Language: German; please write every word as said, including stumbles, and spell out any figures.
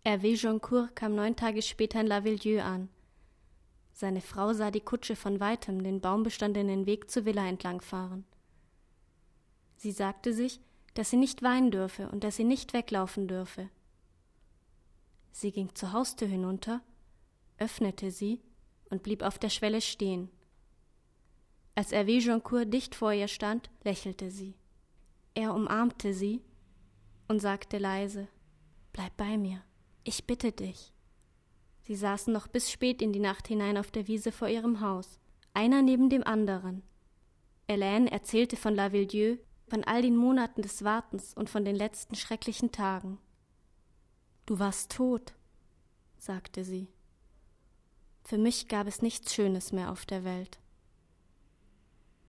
Hervé Joncourt kam neun Tage später in Lavilledieu an. Seine Frau sah die Kutsche von weitem den baumbestandenen Weg zur Villa entlangfahren. Sie sagte sich, dass sie nicht weinen dürfe und dass sie nicht weglaufen dürfe. Sie ging zur Haustür hinunter, öffnete sie und blieb auf der Schwelle stehen. Als Hervé Joncourt dicht vor ihr stand, lächelte sie. Er umarmte sie und sagte leise: »Bleib bei mir, ich bitte dich.« Sie saßen noch bis spät in die Nacht hinein auf der Wiese vor ihrem Haus, einer neben dem anderen. Hélène erzählte von Lavilledieu, von all den Monaten des Wartens und von den letzten schrecklichen Tagen. »Du warst tot«, sagte sie. »Für mich gab es nichts Schönes mehr auf der Welt.«